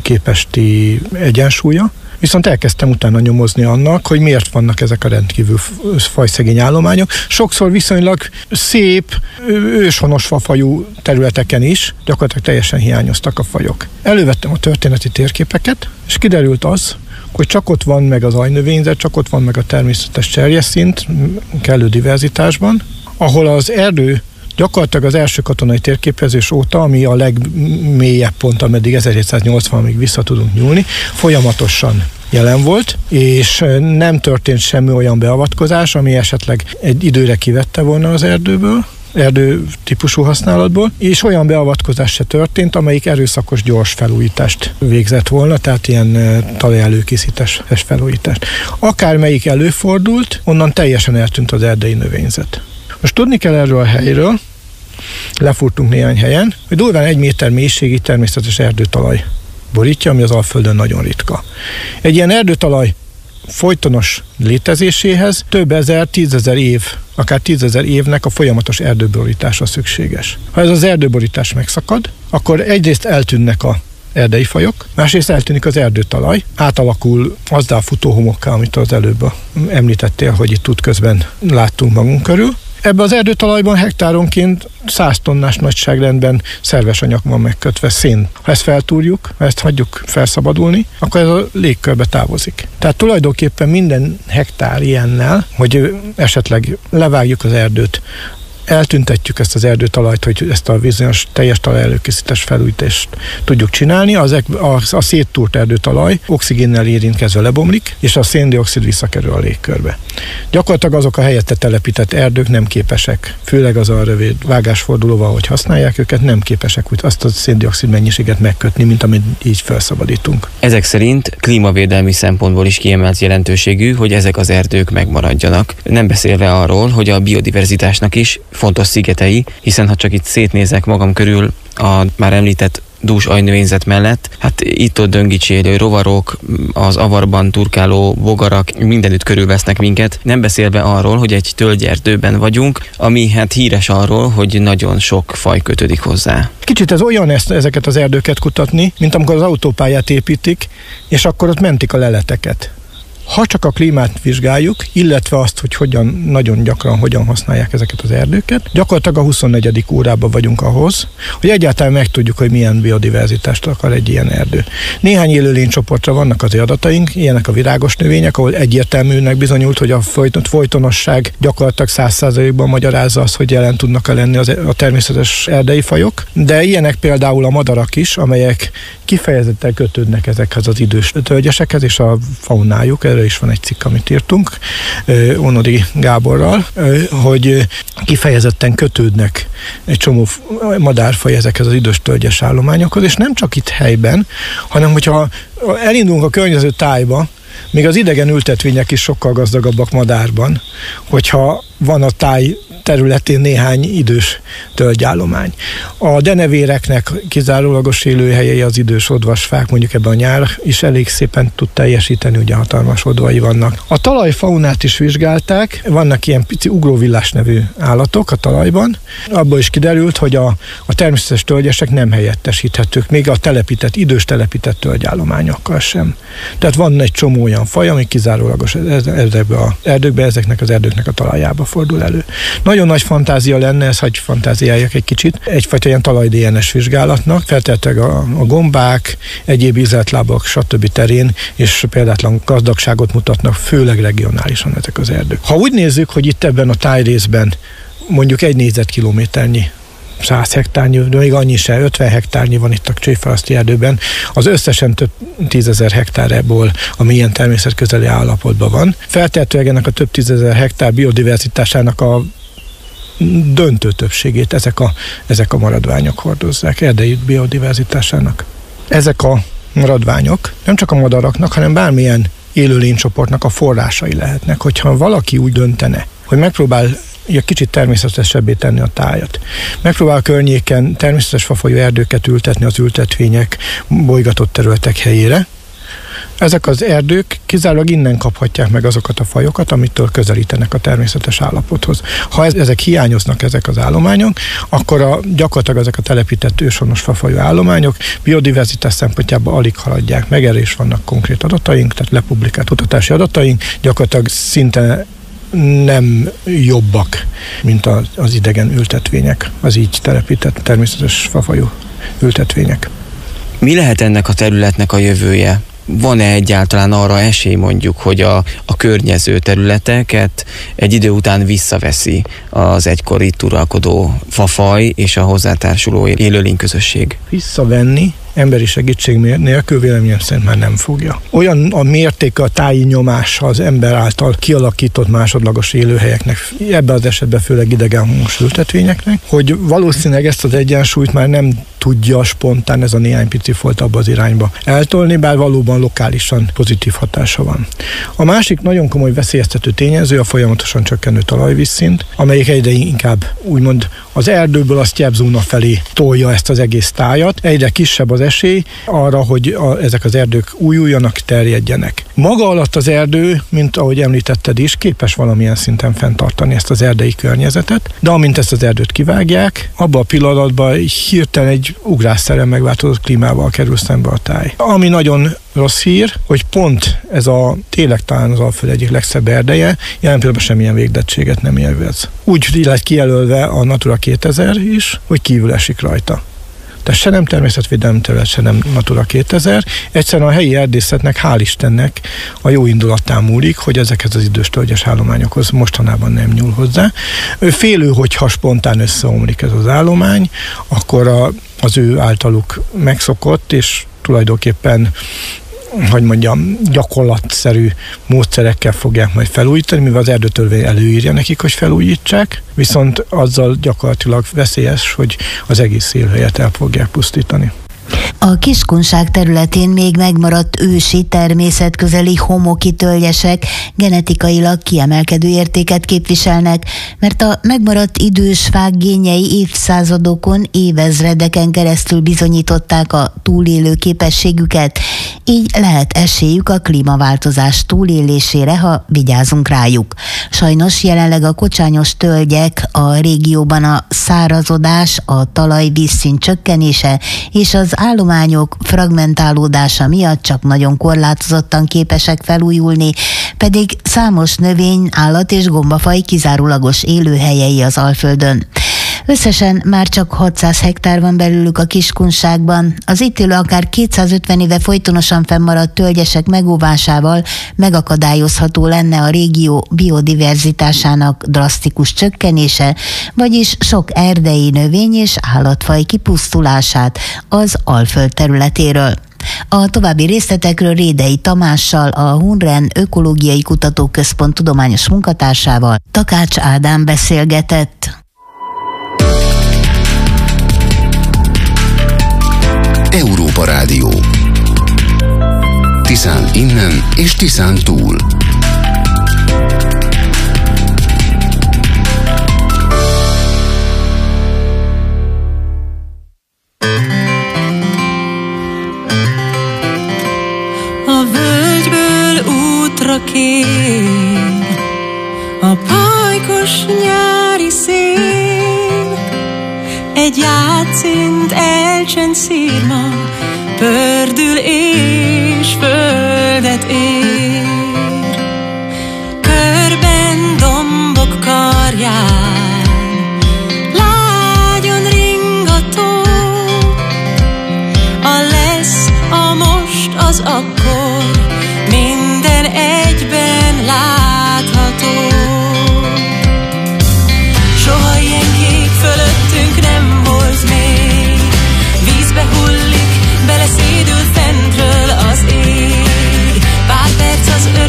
képesti egyensúlya. Viszont elkezdtem utána nyomozni annak, hogy miért vannak ezek a rendkívül fajszegény állományok. Sokszor viszonylag szép, őshonos fafajú területeken is gyakorlatilag teljesen hiányoztak a fajok. Elővettem a történeti térképeket, és kiderült az, hogy csak ott van meg az ajnövényzet, csak ott van meg a természetes cserjeszint kellő diverzitásban, ahol az erdő gyakorlatilag az első katonai térképezés óta, ami a legmélyebb pont, ameddig ezerhétszáznyolcvanig vissza tudunk nyúlni, folyamatosan jelen volt, és nem történt semmi olyan beavatkozás, ami esetleg egy időre kivette volna az erdőből, erdő típusú használatból, és olyan beavatkozás se történt, amelyik erőszakos gyors felújítást végzett volna, tehát ilyen talajelőkészítés felújítást. Akármelyik előfordult, onnan teljesen eltűnt az erdei növényzet. Most tudni kell erről a helyről, lefúrtunk néhány helyen, hogy durván egy méter mélységi természetes erdőtalaj borítja, ami az Alföldön nagyon ritka. Egy ilyen erdőtalaj folytonos létezéséhez több ezer, tízezer év, akár tízezer évnek a folyamatos erdőborítása szükséges. Ha ez az erdőborítás megszakad, akkor egyrészt eltűnnek a erdei fajok, másrészt eltűnik az erdőtalaj, átalakul azzá futó homokká, amit az előbb említettél, hogy itt útközben láttunk magunk körül. Ebben az erdőtalajban hektáronként száz tonnás nagyságrendben szerves anyag van megkötve, szén. Ha ezt feltúrjuk, ha ezt hagyjuk felszabadulni, akkor ez a légkörbe távozik. Tehát tulajdonképpen minden hektár ilyennel, hogy esetleg levágjuk az erdőt, eltüntetjük ezt az erdőtalajt, hogy ezt a bizonyos teljes talajelőkészítés felújítást tudjuk csinálni, az, a, a széttúrt erdőtalaj oxigénnel érintkezve lebomlik, és a széndioxid visszakerül a légkörbe. Gyakorlatilag azok a helyette telepített erdők nem képesek, főleg az a rövid vágásfordulóval, hogy használják őket, nem képesek úgy azt a széndioxid mennyiséget megkötni, mint amit így felszabadítunk. Ezek szerint klímavédelmi szempontból is kiemelt jelentőségű, hogy ezek az erdők megmaradjanak. Nem beszélve arról, hogy a biodiverzitásnak is fontos szigetei, hiszen ha csak itt szétnézek magam körül a már említett dús ajnövényzet mellett, hát itt-ott döngicsélő rovarok, az avarban turkáló bogarak mindenütt körülvesznek minket, nem beszélve arról, hogy egy tölgyerdőben vagyunk, ami hát híres arról, hogy nagyon sok faj kötődik hozzá. Kicsit ez olyan ezt, ezeket az erdőket kutatni, mint amikor az autópályát építik, és akkor ott mentik a leleteket. Ha csak a klímát vizsgáljuk, illetve azt, hogy hogyan, nagyon gyakran hogyan használják ezeket az erdőket, gyakorlatilag a huszonnegyedik órában vagyunk ahhoz, hogy egyáltalán megtudjuk, hogy milyen biodiverzitást akar egy ilyen erdő. Néhány élőlénycsoportra vannak az adataink, ilyenek a virágos növények, ahol egyértelműnek bizonyult, hogy a folytonosság gyakorlatilag száz százalékban magyarázza azt, hogy jelen tudnak lenni az, a természetes erdei fajok, de ilyenek például a madarak is, amelyek kifejezetten kötődnek ezekhez az idős tölgyesekhez, és a faunájuk, erről is van egy cikk, amit írtunk Onodi Gáborral, hogy kifejezetten kötődnek egy csomó madárfaj ezekhez az idős tölgyes állományokhoz, és nem csak itt helyben, hanem hogyha elindulunk a környező tájba, még az idegen ültetvények is sokkal gazdagabbak madárban, hogyha van a táj területén néhány idős tölgyállomány. A denevéreknek kizárólagos élőhelyei az idős odvasfák, mondjuk ebben a nyár is elég szépen tud teljesíteni, ugye hatalmas odvai vannak. A talajfaunát is vizsgálták, vannak ilyen pici ugróvillás nevű állatok a talajban. Abból is kiderült, hogy a, a természetes tölgyesek nem helyettesíthetők, még a telepített, idős telepített tölgyállományokkal sem. Tehát van egy csomó olyan faj, ami kizárólagos ezekbe az erdőkbe, ezeknek az erdőknek a talajába fordul elő. Nagyon nagy fantázia lenne, ez hagy fantáziáljak egy kicsit, egyfajta ilyen talaj-dé en es vizsgálatnak, feltétlenül a, a gombák, egyéb ízeltlábak, stb. Terén, és példátlan gazdagságot mutatnak, főleg regionálisan ezek az erdők. Ha úgy nézzük, hogy itt ebben a tájrészben mondjuk egy négyzetkilométernyi száz hektárnyi, de még annyi se, ötven hektárnyi van itt a Csévfaraszti erdőben, az összesen több tízezer hektárból, ami ilyen természetközeli állapotban van. Feltehetőleg ennek a több tízezer hektár biodiverzitásának a döntő többségét ezek a, ezek a maradványok hordozzák, erdei biodiverzitásának. Ezek a maradványok nem csak a madaraknak, hanem bármilyen élőlénycsoportnak a forrásai lehetnek. Hogyha valaki úgy döntene, hogy megpróbál egy kicsit természetesebbé tenni a tájat. Megpróbál a környéken természetes fafajú erdőket ültetni az ültetvények bolygatott területek helyére. Ezek az erdők kizárólag innen kaphatják meg azokat a fajokat, amitől közelítenek a természetes állapothoz. Ha ezek hiányoznak, ezek az állományok, akkor a, gyakorlatilag ezek a telepített őshonos fafajú állományok biodiverzitás szempontjából alig haladják meg, erre is vannak konkrét adataink, tehát lepublikált kutatási adataink, gyakorlatilag szinte nem jobbak, mint az, az idegen ültetvények, az így telepített természetes fafajú ültetvények. Mi lehet ennek a területnek a jövője? Van-e egyáltalán arra esély mondjuk, hogy a, a környező területeket egy idő után visszaveszi az egykor itt uralkodó fafaj és a hozzátársuló élőlényközösség? Visszavenni emberi segítség nélkül véleményem szerint már nem fogja. Olyan a mértéke a táji nyomása az ember által kialakított másodlagos élőhelyeknek, ebben az esetben főleg idegenhonos ültetvényeknek, hogy valószínűleg ezt az egyensúlyt már nem tudja spontán ez a néhány pici folt abba az irányba eltolni, bár valóban lokálisan pozitív hatása van. A másik nagyon komoly veszélyeztető tényező a folyamatosan csökkenő talajvízszint, amelyik egyre inkább úgymond az erdőből a sztyeppzóna felé tolja ezt az egész tájat. Egyre kisebb az esély arra, hogy a, ezek az erdők újuljanak, terjedjenek. Maga alatt az erdő, mint ahogy említetted is, képes valamilyen szinten fenntartani ezt az erdei környezetet, de amint ezt az erdőt kivágják, abban a pillanatban hirtelen egy ugrásszerűen megváltozott klímával kerül szembe a táj. Ami nagyon rossz hír, hogy pont ez a tényleg talán az Alföld egyik legszebb erdeje, jelen pillanatban semmilyen védettséget nem élvez. Úgy lett kijelölve a Natura kétezer is, hogy kívül esik rajta. Tehát se nem természetvédelmi terület, se nem Natura kétezer. Egyszerűen a helyi erdészetnek, hál' Istennek a jó indulatán múlik, hogy ezekhez az idős tölgyes állományokhoz mostanában nem nyúl hozzá. Ő félő, hogyha spontán összeomlik ez az állomány, akkor a, az ő általuk megszokott, és tulajdonképpen hogy mondjam, gyakorlatszerű módszerekkel fogják majd felújítani, mivel az erdőtörvény előírja nekik, hogy felújítsák, viszont azzal gyakorlatilag veszélyes, hogy az egész élőhelyet el fogják pusztítani. A Kiskunság területén még megmaradt ősi természetközeli homoki tölgyesek genetikailag kiemelkedő értéket képviselnek, mert a megmaradt idős fák génjei évszázadokon, évezredeken keresztül bizonyították a túlélő képességüket, így lehet esélyük a klímaváltozás túlélésére, ha vigyázunk rájuk. Sajnos jelenleg a kocsányos tölgyek a régióban a szárazodás, a talajvízszint csökkenése és az állományok fragmentálódása miatt csak nagyon korlátozottan képesek felújulni, pedig számos növény, állat és gombafaj kizárólagos élőhelyei az Alföldön. Összesen már csak hatszáz hektár van belőlük a Kiskunságban. Az itt élő akár kétszázötven éve folytonosan fennmaradt tölgyesek megóvásával megakadályozható lenne a régió biodiverzitásának drasztikus csökkenése, vagyis sok erdei növény és állatfaj kipusztulását az Alföld területéről. A további részletekről Rédei Tamással, a Hunren Ökológiai Kutatóközpont tudományos munkatársával Takács Ádám beszélgetett. Európa Rádió. Tiszán innen és Tiszán túl. A völgyből útra kér a pajkos nyári szél, egy játszint elcsend szírma, pördül és földet ér. Körben dombok karján lágyon ringató, a lesz, a most, az akkor, minden egyben látható. Soha ilyen kék fölöttünk nem volt még, vízbe hullik, beleszédül fentről az ég. Pár perc az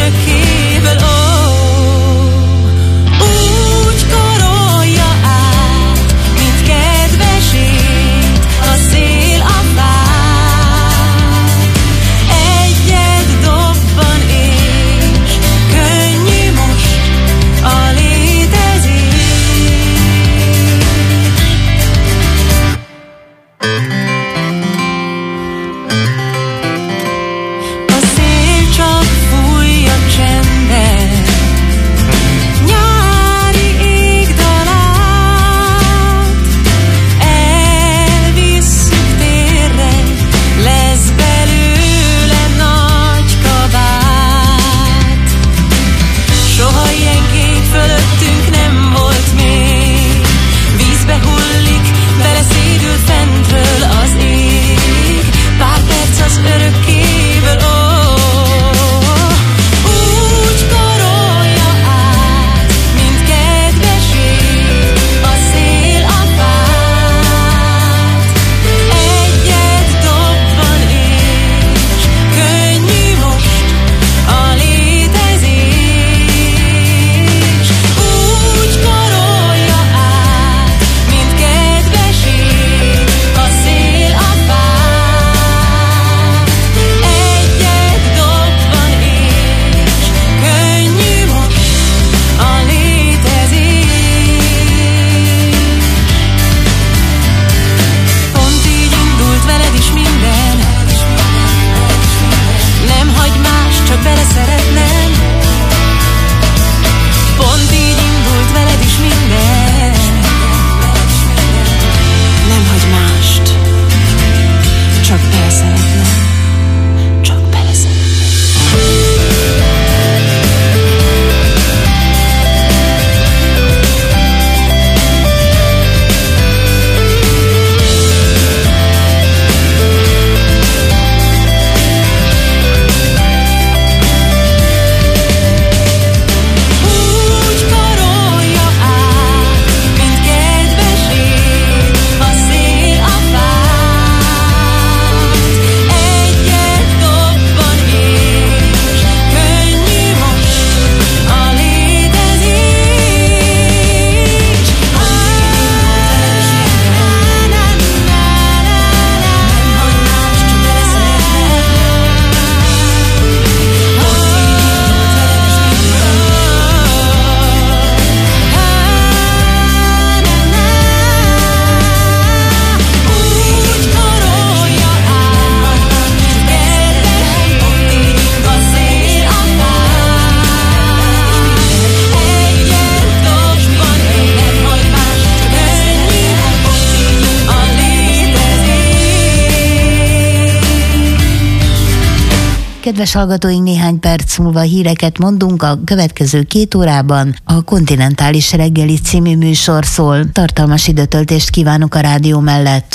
Kedves hallgatóink, néhány perc múlva híreket mondunk, a következő két órában a Kontinentális reggeli című műsor szól. Tartalmas időtöltést kívánok a rádió mellett.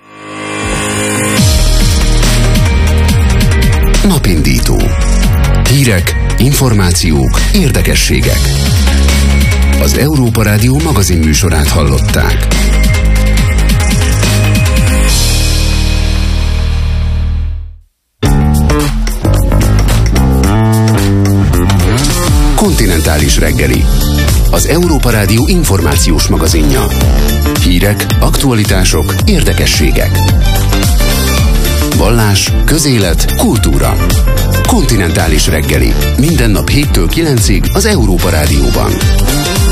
Napindító. Hírek, információk, érdekességek. Az Európa Rádió magazin műsorát hallották. Kontinentális reggeli. Az Európa Rádió információs magazinja. Hírek, aktualitások, érdekességek. Vallás, közélet, kultúra. Kontinentális reggeli. Minden nap héttől kilencig az Európa Rádióban.